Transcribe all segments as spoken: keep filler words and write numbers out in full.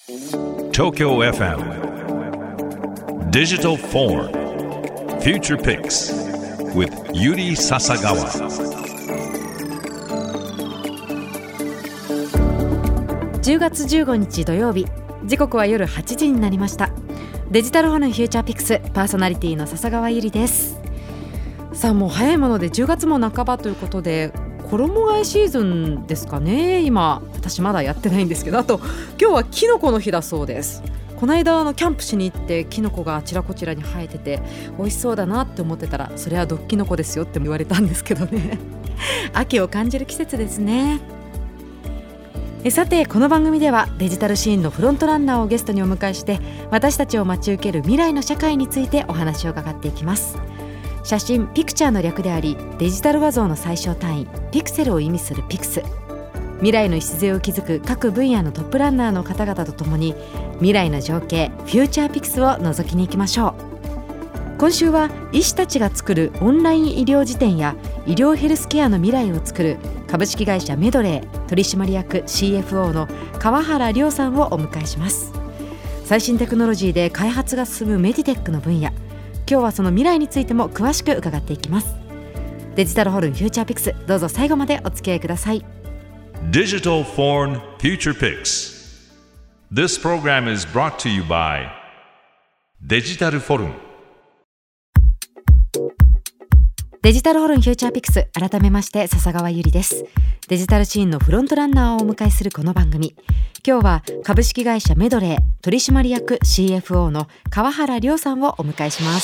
Tokyo エフエム Digital Forum Future Picks with Yuri Sasagawa。 じゅうがつじゅうごにち土曜日、時刻は夜はちじになりました。デジタルフォルムフューチャーピックスパーソナリティの笹川ゆりです。さあ、もう早いものでじゅうがつも半ばということで、衣替えシーズンですかね。今私まだやってないんですけど、あと今日はキノコの日だそうです。この間あのキャンプしに行ってキノコがあちらこちらに生えてて美味しそうだなって思ってたら、それは毒キノコですよって言われたんですけどね秋を感じる季節ですね。えさて、この番組ではデジタルシーンのフロントランナーをゲストにお迎えして、私たちを待ち受ける未来の社会についてお話を伺っていきます。写真ピクチャーの略であり、デジタル画像の最小単位ピクセルを意味するピクス。未来の礎を築く各分野のトップランナーの方々とともに、未来の情景フューチャーピクスを覗きに行きましょう。今週は医師たちが作るオンライン医療辞典や医療ヘルスケアの未来を作る株式会社メドレー取締役 シーエフオー の川原亮さんをお迎えします。最新テクノロジーで開発が進むメディテックの分野、今日はその未来についても詳しく伺っていきます。デジタルフォルムフューチャーピクス、どうぞ最後までお付き合いください。 Digital Forum Future Picks。 This program is brought to you by デジタルフォルム。 デジタルフォルムフューチャーピクス、改めまして笹川ゆりです。デジタルシーンのフロントランナーをお迎えするこの番組、今日は株式会社メドレー取締役 シーエフオー の川原亮さんをお迎えします。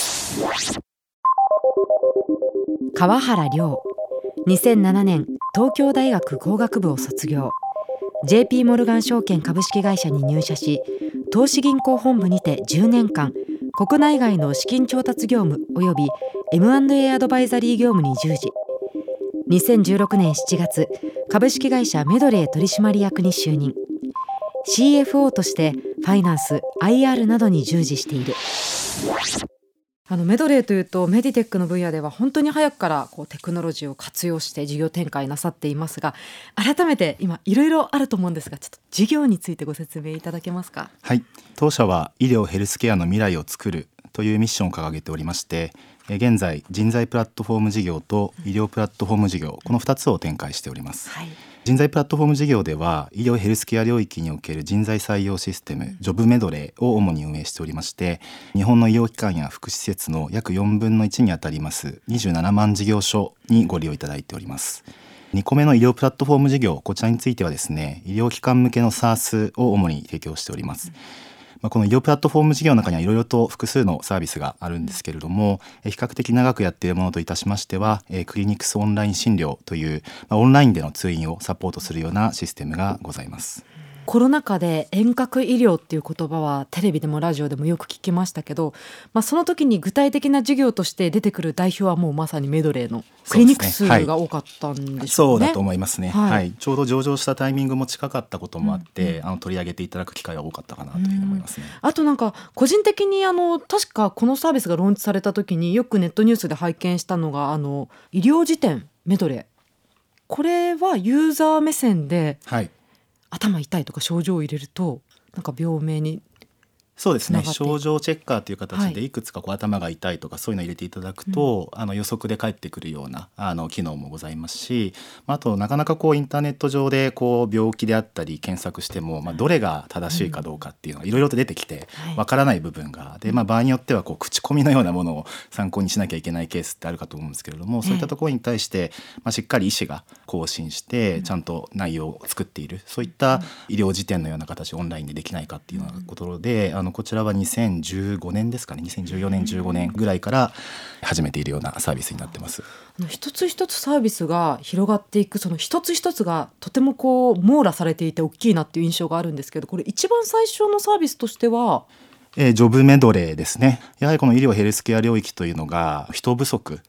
川原亮、にせんななねん東京大学工学部を卒業、 ジェーピー モルガン証券株式会社に入社し、投資銀行本部にてじゅうねんかん国内外の資金調達業務及び エムアンドエー アドバイザリー業務に従事。にせんじゅうろくねんしちがつ、株式会社メドレー取締役に就任。 シーエフオー としてファイナンス、アイアール などに従事している。あのメドレーというと、メディテックの分野では本当に早くからこうテクノロジーを活用して事業展開なさっていますが、改めて今いろいろあると思うんですが、ちょっと事業についてご説明いただけますか。 はい、当社は医療ヘルスケアの未来を作るというミッションを掲げておりまして、現在人材プラットフォーム事業と医療プラットフォーム事業、このふたつを展開しております。はい、人材プラットフォーム事業では、医療ヘルスケア領域における人材採用システムジョブメドレーを主に運営しておりまして、日本の医療機関や福祉施設の約よんぶんのいちにあたりますにじゅうななまん事業所にご利用いただいております。にこめの医療プラットフォーム事業、こちらについてはですね、医療機関向けの SaaS を主に提供しております。まあ、この医療プラットフォーム事業の中にはいろいろと複数のサービスがあるんですけれども、比較的長くやっているものといたしましては、クリニックスオンライン診療という、まあ、オンラインでの通院をサポートするようなシステムがございます。 コロナ禍で遠隔医療っていう言葉はテレビでもラジオでもよく聞きましたけど、まあ、その時に具体的な事業として出てくる代表はもうまさにメドレーのクリニック数が多かったんでしょうね。 そうだと思いますね。 はいはい、ちょうど上場したタイミングも近かったこともあって、うんうん、あの取り上げていただく機会が多かったかなというふうに思いますね。 あとなんか個人的にあの確かこのサービスがローンチされた時によくネットニュースで拝見したのが、あの医療辞典メドレー、これはユーザー目線で、はい、頭痛いとか症状を入れるとなんか病名にそうですね、症状チェッカーという形でいくつかこう頭が痛いとかそういうのを入れていただくと、うん、あの予測で返ってくるようなあの機能もございますし、あとなかなかこうインターネット上でこう病気であったり検索しても、まあ、どれが正しいかどうかっていうのがいろいろと出てきてわからない部分がで、まあ、場合によってはこう口コミのようなものを参考にしなきゃいけないケースってあるかと思うんですけれども、そういったところに対して、まあ、しっかり医師が更新してちゃんと内容を作っている、そういった医療辞典のような形をオンラインでできないかっていうようなことで、あのこちらはにせんじゅうごねんですかね、にせんじゅうよねんじゅうごねんぐらいから始めているようなサービスになってます。 一つ一つサービスが広がっていく、その一つ一つがとてもこう網羅されていて大きいなっていう印象があるんですけど、これ一番最初のサービスとしてはえー、ジョブメドレーですね。やはりこの医療ヘルスケア領域というのが人不足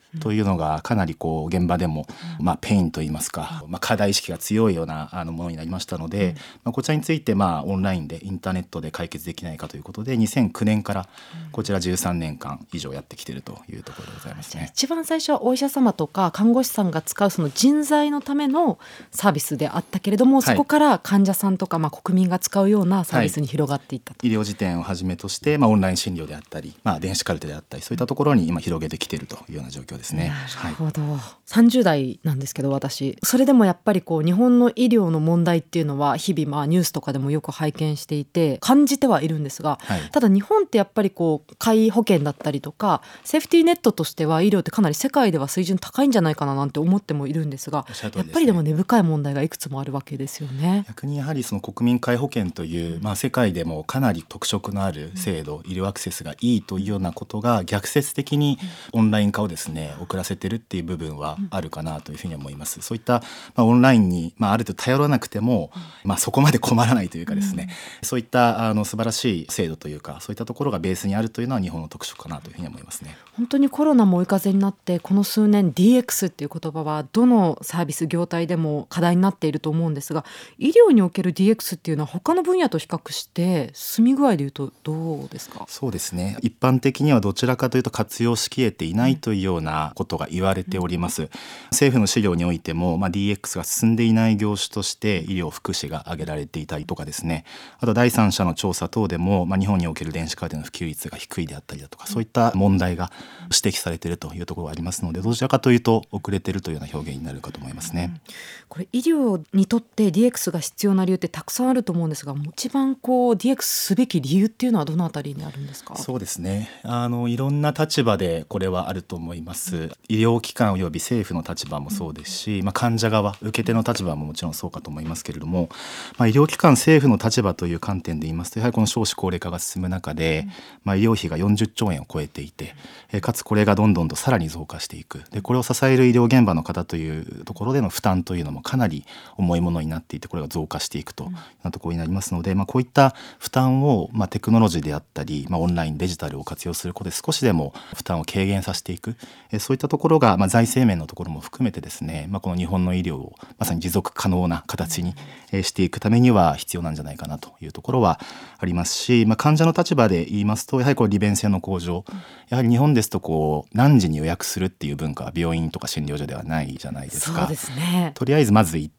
というのがかなりこう現場でも、まあ、ペインといいますか、まあ、課題意識が強いようなあのものになりましたので、まあ、こちらについてまあオンラインでインターネットで解決できないかということでにせんきゅうねんからこちらじゅうさんねんかん以上やってきているというところでございますね。 一番最初はお医者様とか看護師さんが使うその人材のためのサービスであったけれども、そこから患者さんとかまあ国民が使うようなサービスに広がっていったと、 はい、医療事典をはじめとして、まあ、オンライン診療であったり、まあ、電子カルテであったりそういったところに今広げてきているというような状況ですね。 なるほど、はい、さんじゅう代なんですけど私それでもやっぱりこう日本の医療の問題っていうのは日々まあニュースとかでもよく拝見していて感じてはいるんですが、はい、ただ日本ってやっぱりこう皆保険だったりとかセーフティーネットとしては医療ってかなり世界では水準高いんじゃないかななんて思ってもいるんですが、やっぱりでも根深い問題がいくつもあるわけですよね。 逆にやはりその国民皆保険という、まあ、世界でもかなり特色のある制度、医療アクセスがいいというようなことが逆説的にオンライン化をですね遅らせてるっていう部分はあるかなというふうに思います。そういった、まあ、オンラインに、まあ、ある程度頼らなくても、まあ、そこまで困らないというかですね、うん、そういったあの素晴らしい制度というかそういったところがベースにあるというのは日本の特色かなというふうに思いますね。 本当にコロナも追い風になってこの数年 ディーエックス っていう言葉はどのサービス業態でも課題になっていると思うんですが、医療における ディーエックス っていうのは他の分野と比較して進み具合でいうとどうですか？ そうですね、一般的にはどちらかというと活用しきれていないというようなことが言われております、うん、政府の資料においても、まあ、ディーエックス が進んでいない業種として医療福祉が挙げられていたりとかですね、あと第三者の調査等でも、まあ、日本における電子カルテの普及率が低いであったりだとかそういった問題が指摘されているというところがありますので、どちらかというと遅れているというような表現になるかと思いますね、うん、 これ医療にとって ディーエックス が必要な理由ってたくさんあると思うんですが、一番こう ディーエックス すべき理由っていうのはどのあたりにあるんですか？ そうですね、あのいろんな立場でこれはあると思います、うん、医療機関および政府の立場もそうですし、まあ、患者側受け手の立場ももちろんそうかと思いますけれども、まあ、医療機関政府の立場という観点で言いますとやはりこの少子高齢化が進む中で、うんまあ、医療費がよんじゅっちょうえんを超えていて、えかつこれがどんどんとさらに増加していく。でこれを支える医療現場の方というところでの負担というのもかなり重いものになっていてこれが増加していくというようなところになりますので、まあ、こういった負担を、まあ、テクノロジーであったり、まあ、オンラインデジタルを活用することで少しでも負担を軽減させていく、えそういったところが、まあ、財政面のところも含めてですね、まあ、この日本の医療をまさに持続可能な形にしていくためには必要なんじゃないかなというところはありますし、まあ、患者の立場で言いますとやはりこれ利便性の向上、やはり日本ですとこう何時に予約するっていう文化は病院とか診療所ではないじゃないですか。 そうですね、 とりあえずまず行って、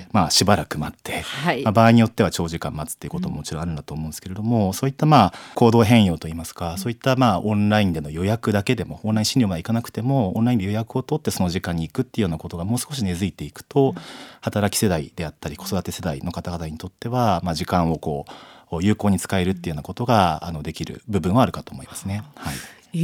まあ、しばらく待って、はいまあ、場合によっては長時間待つっていうことももちろんあるんだと思うんですけれども、うん、そういったまあ行動変容といいますか、うん、そういったまあオンラインでの予約だけでもオンライン診療まで行かなくてもオンラインで予約を取ってその時間に行くっていうようなことがもう少し根付いていくと、うん、働き世代であったり子育て世代の方々にとっては、まあ、時間をこう有効に使えるっていうようなことがあのできる部分はあるかと思いますね、はい、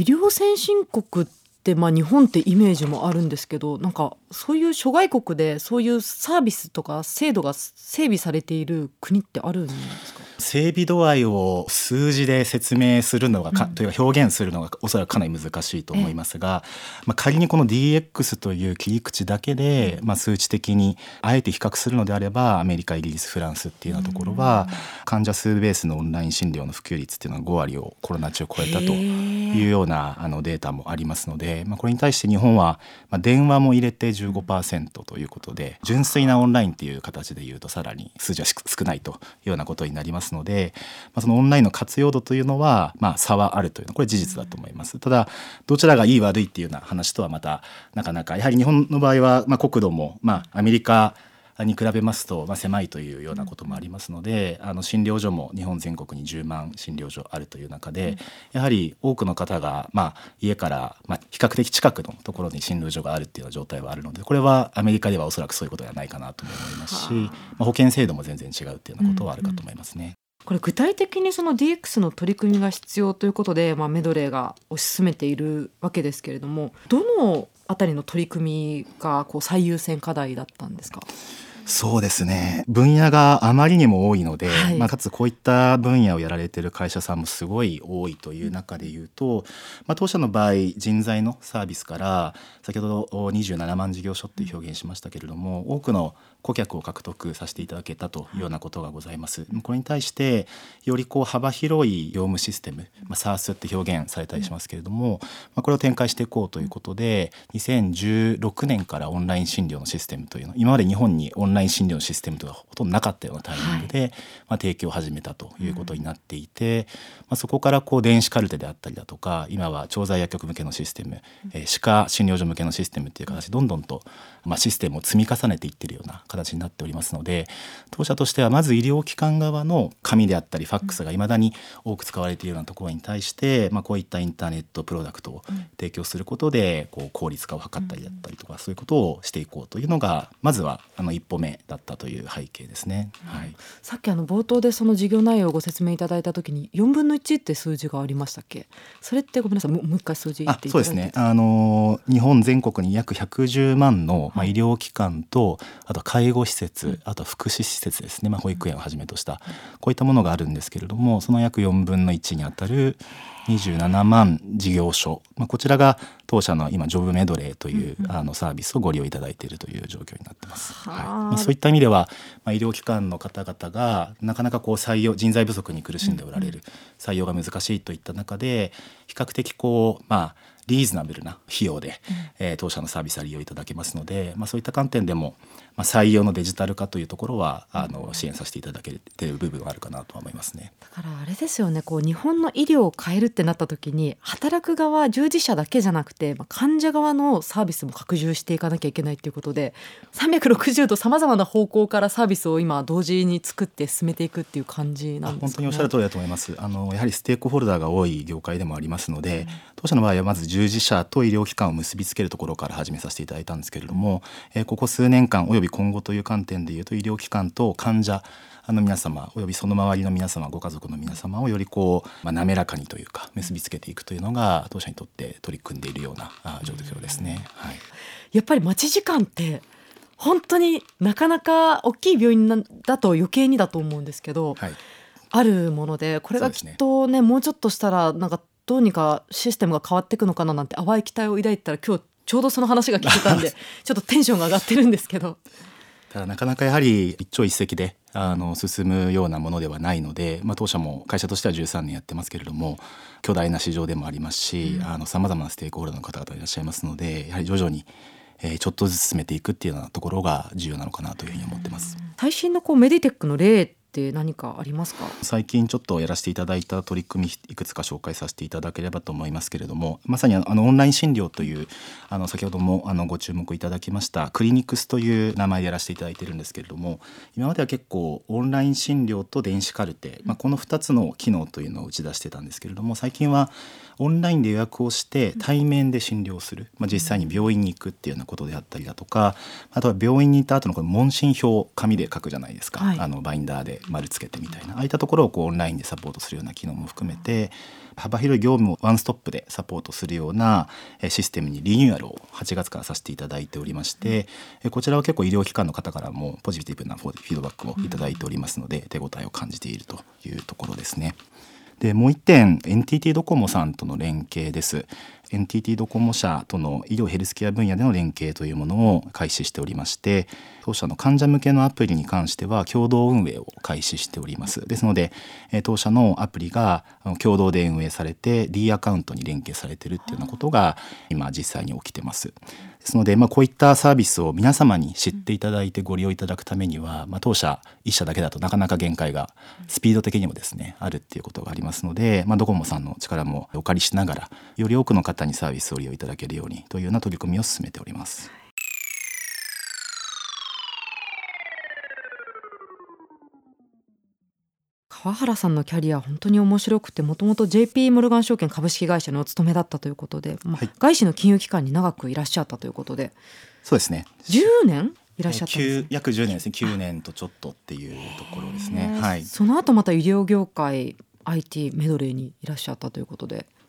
医療先進国ってまあ日本ってイメージもあるんですけど、なんかそういう諸外国でそういうサービスとか制度が整備されている国ってあるんですか？ 整備度合いを数字で説明するのがか、うん、というか表現するのがおそらくかなり難しいと思いますが、まあ、仮にこの ディーエックス という切り口だけで、まあ、数値的にあえて比較するのであればアメリカイギリスフランスっていうようなところは、うん、患者数ベースのオンライン診療の普及率っていうのはごわりをコロナ中超えたというようなあのデータもありますので、まあ、これに対して日本は、まあ、電話も入れて じゅうごパーセント ということで純粋なオンラインっていう形でいうとさらに数字は少ないというようなことになりますので、まあ、そのオンラインの活用度というのは、まあ、差はあるというのはこれ事実だと思います。ただどちらがいい悪いっていうような話とはまたなかなかやはり日本の場合は、まあ、国土も、まあ、アメリカに比べますと、まあ、狭いというようなこともありますので、あの診療所も日本全国にじゅうまん診療所あるという中で、やはり多くの方が、まあ、家から、まあ、比較的近くのところに診療所があるっていうような状態はあるので、これはアメリカではおそらくそういうことではないかなと思いますし、まあ、保険制度も全然違うっていうようなことはあるかと思いますね、うんうん、 これ具体的にその ディーエックス の取り組みが必要ということで、まあ、メドレーが推し進めているわけですけれども、どのあたりの取り組みがこう最優先課題だったんですか？ そうですね、分野があまりにも多いので、 はい、 まあ、かつこういった分野をやられている会社さんもすごい多いという中でいうと、まあ、当社の場合人材のサービスから先ほどにじゅうななまん事業所っていう表現しましたけれども、多くの顧客を獲得させていただけたというようなことがございます。これに対してよりこう幅広い業務システム、まあ、サース って表現されたりしますけれども、まあ、これを展開していこうということでにせんじゅうろくねんからオンライン診療のシステムというの、今まで日本にオンライン診療のシステムというのはほとんどなかったようなタイミングで、はい、まあ、提供を始めたということになっていて、まあ、そこからこう電子カルテであったりだとか、今は調剤薬局向けのシステム、えー、歯科診療所向けのシステムという形でどんどんと、まあ、システムを積み重ねていっているような形になっておりますので、当社としてはまず医療機関側の紙であったりファックスがいまだに多く使われているようなところに対して、まあ、こういったインターネットプロダクトを提供することでこう効率化を図ったりだったりとか、そういうことをしていこうというのがまずはあの一歩目だったという背景ですね。はい、 さっきあの冒頭でその事業内容をご説明いただいたときによんぶんのいちって数字がありましたっけ？それってごめんなさい、もう一回数字言っていただいて。 あ、そうですね、あの日本全国に約ひゃくじゅうまんの、まあ、医療機関と、あと介護施設、あと福祉施設ですね、まあ、保育園をはじめとしたこういったものがあるんですけれども、その約よんぶんのいちにあたるにじゅうななまん事業所、まあ、こちらが当社の今ジョブメドレーという、うん、あのサービスをご利用いただいているという状況になっています。はい、まあ、そういった意味では、まあ、医療機関の方々がなかなかこう採用人材不足に苦しんでおられる、採用が難しいといった中で比較的こう、まあ、リーズナブルな費用で、うん、えー、当社のサービスは利用いただけますので、まあ、そういった観点でも、まあ、採用のデジタル化というところはあの支援させていただけている部分はあるかなとは思いますね。 だからあれですよね、こう日本の医療を変えるってなった時に働く側従事者だけじゃなくて、まあ、患者側のサービスも拡充していかなきゃいけないということで、さんびゃくろくじゅうどさまざまな方向からサービスを今同時に作って進めていくっていう感じなんですかね。 本当におっしゃる通りだと思います。あのやはりステークホルダーが多い業界でもありますので、うん、当社の場合はまず従事者と医療機関を結びつけるところから始めさせていただいたんですけれども、えー、ここ数年間および今後という観点でいうと医療機関と患者あの皆様およびその周りの皆様、ご家族の皆様をよりこう、まあ、滑らかにというか結びつけていくというのが当社にとって取り組んでいるような状況ですね。はい、 やっぱり待ち時間って本当になかなか大きい病院だと余計にだと思うんですけど、はい、あるものでこれがきっと ね, ねもうちょっとしたらなんかどうにかシステムが変わっていくのかななんて淡い期待を抱いてたら、今日ちょうどその話が聞けたんでちょっとテンションが上がってるんですけどただなかなかやはり一朝一夕であの進むようなものではないので、まあ、当社も会社としてはじゅうさんねんやってますけれども巨大な市場でもありますし、さまざまなステークホルダーの方々いらっしゃいますので、やはり徐々にえー、ちょっとずつ進めていくっていうようなところが重要なのかなというふうに思ってます。 最新のこうメディテックの例って何かありますか？ 最近ちょっとやらせていただいた取り組みいくつか紹介させていただければと思いますけれども、まさにあのオンライン診療というあの先ほどもあのご注目いただきましたクリニクスという名前でやらせていただいているんですけれども、今までは結構オンライン診療と電子カルテ、まあ、このふたつの機能というのを打ち出してたんですけれども、最近はオンラインで予約をして対面で診療する、まあ、実際に病院に行くっていうようなことであったりだとか、あとは病院に行った後のこの問診票を紙で書くじゃないですか、はい、あのバインダーで丸つけてみたいな、ああいったところをこうオンラインでサポートするような機能も含めて幅広い業務をワンストップでサポートするようなシステムにリニューアルをはちがつからさせていただいておりまして、こちらは結構医療機関の方からもポジティブなフィードバックをいただいておりますので、手応えを感じているというところですね。でもう一点 エヌティーティー ドコモさんとの連携です。 エヌティーティー ドコモ社との医療ヘルスケア分野での連携というものを開始しておりまして、当社の患者向けのアプリに関しては共同運営を開始しております。ですので当社のアプリが共同で運営されて D アカウントに連携されているっていうようなことが今実際に起きてます。ですので、まあ、こういったサービスを皆様に知っていただいてご利用いただくためには、まあ、当社一社だけだとなかなか限界がスピード的にもですねあるっていうことがありますので、まあ、ドコモさんの力もお借りしながらより多くの方にサービスを利用いただけるようにというような取り組みを進めております。 川原さんのキャリア本当に面白くて、もともと ジェイピー モルガン証券株式会社にお勤めだったということで、まあはい、外資の金融機関に長くいらっしゃったということで。 そうですね、 じゅうねんいらっしゃったんです、ね、 約じゅうねんですね。きゅうねんとちょっとっていうところですね、はい、 その後また医療業界 アイティー メドレーにいらっしゃったということで。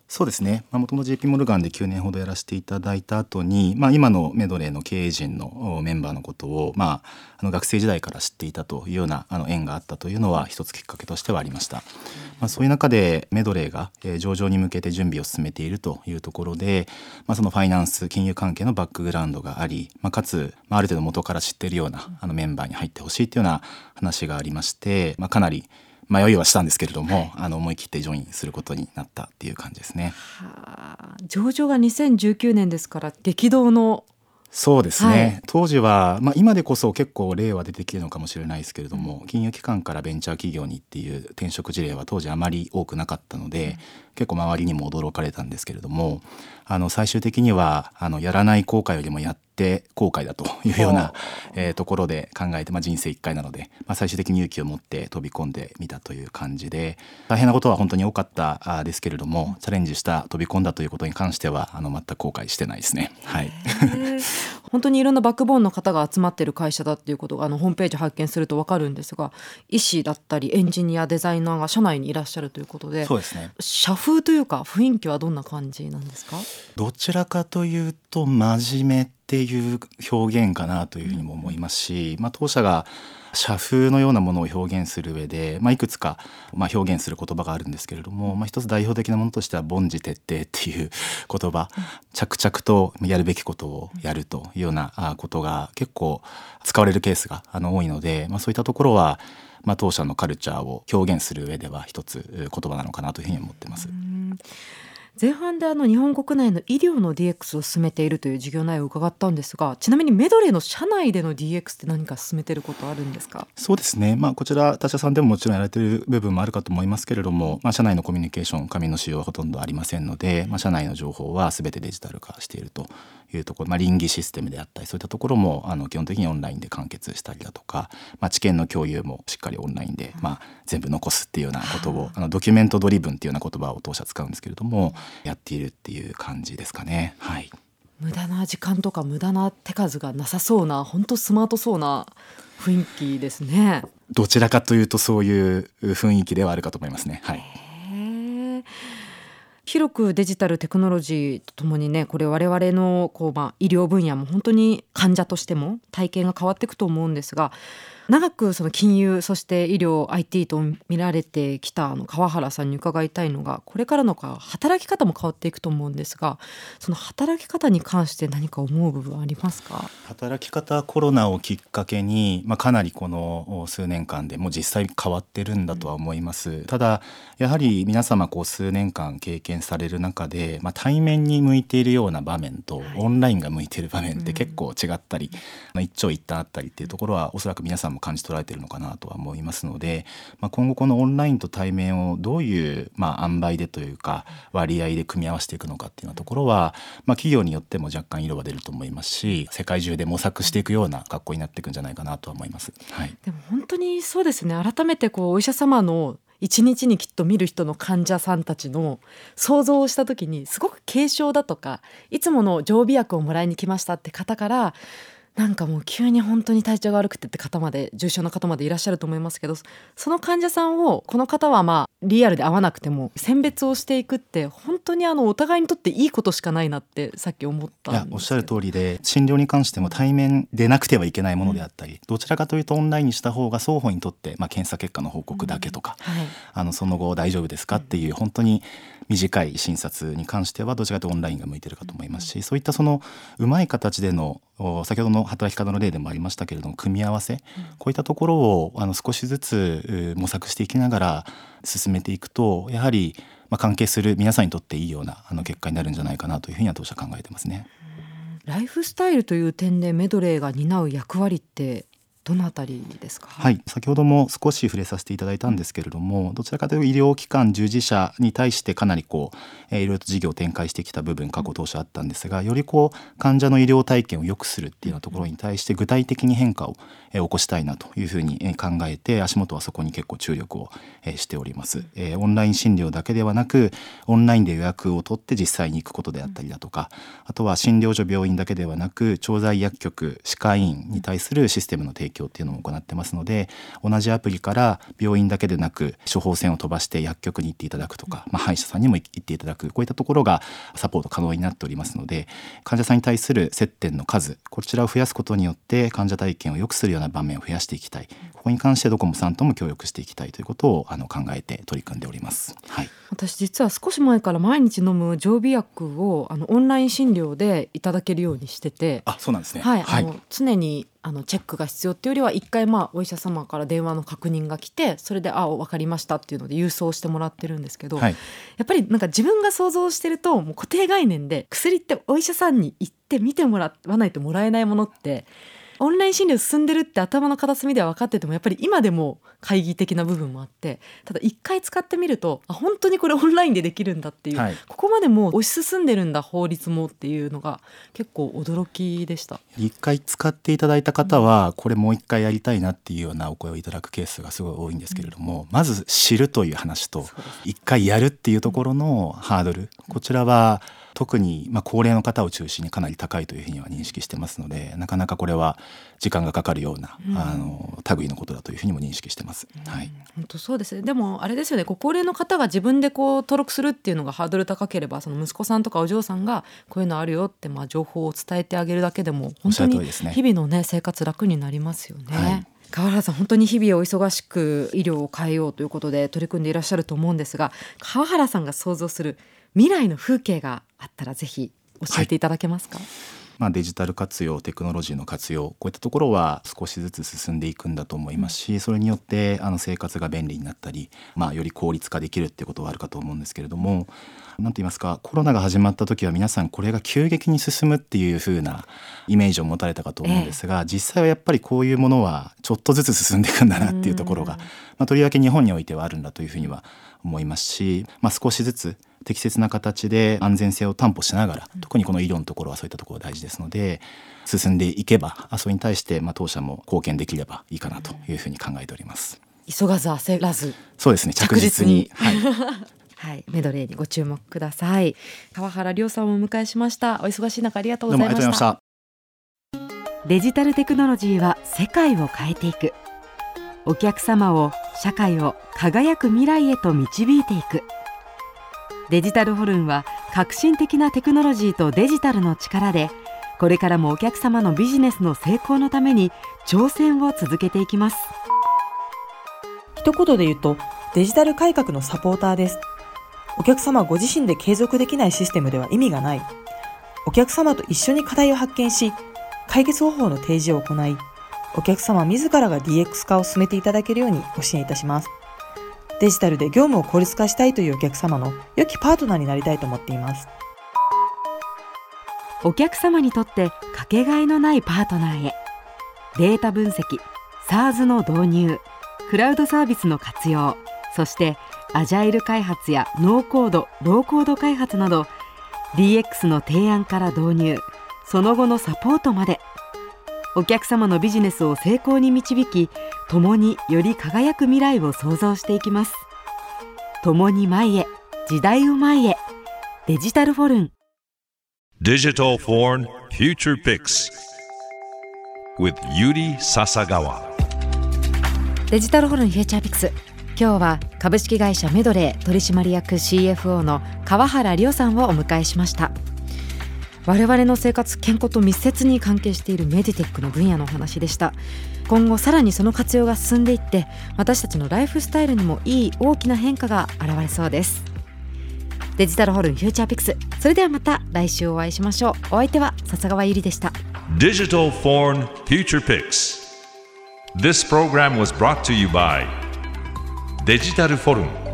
そうですね、もともと ジェイピー モルガンできゅうねんほどやらせていただいた後に、まあ、今のメドレーの経営陣のメンバーのことを、まあ、あの学生時代から知っていたというようなあの縁があったというのは一つきっかけとしてはありました。まあ、そういう中でメドレーがえー上場に向けて準備を進めているというところで、まあ、そのファイナンス金融関係のバックグラウンドがあり、まあ、かつ、まあ、ある程度元から知っているようなあのメンバーに入ってほしいというような話がありまして、まあ、かなり迷いはしたんですけれども、あの思い切ってジョインすることになったっていう感じですね。 はあ、上場がにせんじゅうきゅうねんですから激動の。 そうですね、 はい、 当時は、まあ、今でこそ結構例は出てきているのかもしれないですけれども、金融機関からベンチャー企業にっていう転職事例は当時あまり多くなかったので、うん、結構周りにも驚かれたんですけれども、あの最終的にはあのやらない後悔よりもやって後悔だというような、えー、ところで考えて、まあ、人生いっかいなので、まあ、最終的に勇気を持って飛び込んでみたという感じで、大変なことは本当に多かったですけれども、チャレンジした飛び込んだということに関してはあの全く後悔してないですね。はい、 本当にいろんなバックボーンの方が集まっている会社だっていうことがあのホームページ拝見すると分かるんですが、医師だったりエンジニアデザイナーが社内にいらっしゃるということで、 そうですね、 社風というか雰囲気はどんな感じなんですか？ どちらかというと真面目っていう表現かなというふうにも思いますし、まあ、当社が社風のようなものを表現する上で、まあ、いくつかまあ表現する言葉があるんですけれども、まあ、一つ代表的なものとしては凡事徹底っていう言葉、うん、着々とやるべきことをやるというようなことが結構使われるケースがあの多いので、まあ、そういったところはまあ当社のカルチャーを表現する上では一つ言葉なのかなというふうに思ってます。 うん、前半であの日本国内の医療の ディーエックス を進めているという事業内容を伺ったんですが、ちなみにメドレーの社内での ディーエックス って何か進めていることあるんですか？ そうですね、まあ、こちら他社さんでももちろんやられている部分もあるかと思いますけれども、まあ、社内のコミュニケーション紙の使用はほとんどありませんので、まあ、社内の情報は全てデジタル化しているというところ、まあ、倫理システムであったりそういったところもあの基本的にオンラインで完結したりだとか、まあ、知見の共有もしっかりオンラインで、まあ、全部残すっていうようなことをあのドキュメントドリブンっていうような言葉を当社使うんですけれどもやっているっていう感じですかね。はい、 無駄な時間とか無駄な手数がなさそうな本当スマートそうな雰囲気ですね。 どちらかというとそういう雰囲気ではあるかと思いますね。はい、 へー、広くデジタルテクノロジーとともにね、これ我々のこう、まあ、医療分野も本当に患者としても体験が変わっていくと思うんですが、長くその金融そして医療 アイティー と見られてきたあの川原さんに伺いたいのが、これからの働き方も変わっていくと思うんですが、その働き方に関して何か思う部分はありますか？ 働き方、コロナをきっかけに、まあ、かなりこの数年間でもう実際変わってるんだとは思います、うん、ただやはり皆様こう数年間経験される中で、まあ、対面に向いているような場面と、はい、オンラインが向いている場面って結構違ったり、うん、まあ、一長一短あったりっていうところはおそらく皆さんも感じ取られているのかなとは思いますので、まあ、今後このオンラインと対面をどういう、まあ、塩梅でというか割合で組み合わせていくのかっていうようなところは、まあ、企業によっても若干色は出ると思いますし、世界中で模索していくような学校になっていくんじゃないかなとは思います。はい、 でも本当にそうですね。改めてこうお医者様の一日にきっと見る人の患者さんたちの想像をした時に、すごく軽症だとかいつもの常備薬をもらいに来ましたって方から、なんかもう急に本当に体調が悪くてって方まで、重症の方までいらっしゃると思いますけど、その患者さんをこの方はまあリアルで会わなくても選別をしていくって、本当にあのお互いにとっていいことしかないなってさっき思ったんですけど。 いや、おっしゃる通りで、診療に関しても対面でなくてはいけないものであったり、うん、どちらかというとオンラインにした方が双方にとって、まあ、検査結果の報告だけとか、うん、はい、あのその後大丈夫ですかっていう本当に短い診察に関してはどちらかというとオンラインが向いてるかと思いますし、うん、そういったそのうまい形での先ほどの働き方の例でもありましたけれども組み合わせ、うん、こういったところをあの少しずつ模索していきながら進めていくと、やはりまあ関係する皆さんにとっていいようなあの結果になるんじゃないかなというふうには当社考えてますね。 ライフスタイルという点でメドレーが担う役割ってどのあたりですか？ はい、先ほども少し触れさせていただいたんですけれども、どちらかというと医療機関従事者に対してかなりこう、えー、いろいろと事業を展開してきた部分過去当初あったんですが、よりこう患者の医療体験を良くするっていうようなところに対して具体的に変化を、えー、起こしたいなというふうに、えー、考えて、足元はそこに結構注力を、えー、しております、えー、オンライン診療だけではなくオンラインで予約を取って実際に行くことであったりだとか、あとは診療所病院だけではなく調剤薬局歯科医院に対するシステムの提供供っていうのも行ってますので、同じアプリから病院だけでなく処方箋を飛ばして薬局に行っていただくとか、まあ、歯医者さんにも行っていただく、こういったところがサポート可能になっておりますので、患者さんに対する接点の数、こちらを増やすことによって患者体験を良くするような場面を増やしていきたい、ここに関してドコモさんとも協力していきたいということをあの考えて取り組んでおります、はい、 私実は少し前から毎日飲む常備薬をあのオンライン診療でいただけるようにしてて、 あ、そうなんですね、 はい、あの常にあのチェックが必要っていうよりは一回まあお医者様から電話の確認が来て、それであ分かりましたっていうので郵送してもらってるんですけど、はい、やっぱりなんか自分が想像してるともう固定概念で、薬ってお医者さんに行って見てもらわないともらえないものってオンライン診療進んでるって頭の片隅では分かってても、やっぱり今でも懐疑的な部分もあって、ただ一回使ってみるとあ本当にこれオンラインでできるんだっていう、はい、ここまでもう推し進んでるんだ法律もっていうのが結構驚きでした。 一回使っていただいた方はこれもう一回やりたいなっていうようなお声をいただくケースがすごい多いんですけれども、うん、まず知るという話と一回やるっていうところのハードル、こちらは特にまあ高齢の方を中心にかなり高いというふうには認識してますので、なかなかこれは時間がかかるような、うん、あの類のことだというふうにも認識してます、 うん、 はい、 本当そうですね。でもあれですよね、ご高齢の方が自分でこう登録するっていうのがハードル高ければ、その息子さんとかお嬢さんがこういうのあるよってまあ情報を伝えてあげるだけでも本当に日々の、ね、生活楽になりますよね、はい。川原さん本当に日々お忙しく医療を変えようということで取り組んでいらっしゃると思うんですが、川原さんが想像する未来の風景があったらぜひ教えていただけますか？はい、 まあ、デジタル活用、テクノロジーの活用、こういったところは少しずつ進んでいくんだと思いますし、それによってあの生活が便利になったり、まあ、より効率化できるっていうことはあるかと思うんですけれども、なんて言いますか、コロナが始まった時は皆さんこれが急激に進むっていう風なイメージを持たれたかと思うんですが、ええ、実際はやっぱりこういうものはちょっとずつ進んでいくんだなっていうところが、まあ、とりわけ日本においてはあるんだというふうには思いますし、まあ、少しずつ適切な形で安全性を担保しながら、特にこの医療のところはそういったところが大事ですので、進んでいけばそれに対してまあ当社も貢献できればいいかなというふうに考えております。 急がず焦らず、 そうですね、着実に、はいはい、メドレーにご注目ください。川原亮さんをお迎えしました。お忙しい中ありがとうございました。どうもありがとうございました。デジタルテクノロジーは世界を変えていく。お客様を、社会を輝く未来へと導いていく。デジタルホルンは革新的なテクノロジーとデジタルの力で、これからもお客様のビジネスの成功のために挑戦を続けていきます。 一言で言うと、デジタル改革のサポーターです。お客様ご自身で継続できないシステムでは意味がない。お客様と一緒に課題を発見し、解決方法の提示を行い、お客様自らが ディーエックス 化を進めていただけるようにご支援いたします。デジタルで業務を効率化したいというお客様の良きパートナーになりたいと思っています。 お客様にとってかけがえのないパートナーへ。データ分析、SaaS の導入、クラウドサービスの活用、そしてアジャイル開発やノーコード、ローコード開発など ディーエックス の提案から導入、その後のサポートまで、お客様のビジネスを成功に導き、共により輝く未来を創造していきます。共に前へ、時代を前へ。デジタルフォルン Digital Foreign Future Picks with Yuri Sasagawa。 デジタルフォルンフューチャーピックス、今日は株式会社メドレー取締役 シーエフオー の川原亮さんをお迎えしました。我々の生活、健康と密接に関係しているメディテックの分野のお話でした。今後さらにその活用が進んでいって、私たちのライフスタイルにもいい大きな変化が現れそうです。デジタルホルンフューチャーピックス、それではまた来週お会いしましょう。お相手は笹川ゆりでした。 Digital Foreign Future Picks。 This program was brought to you by デジタルフォルン。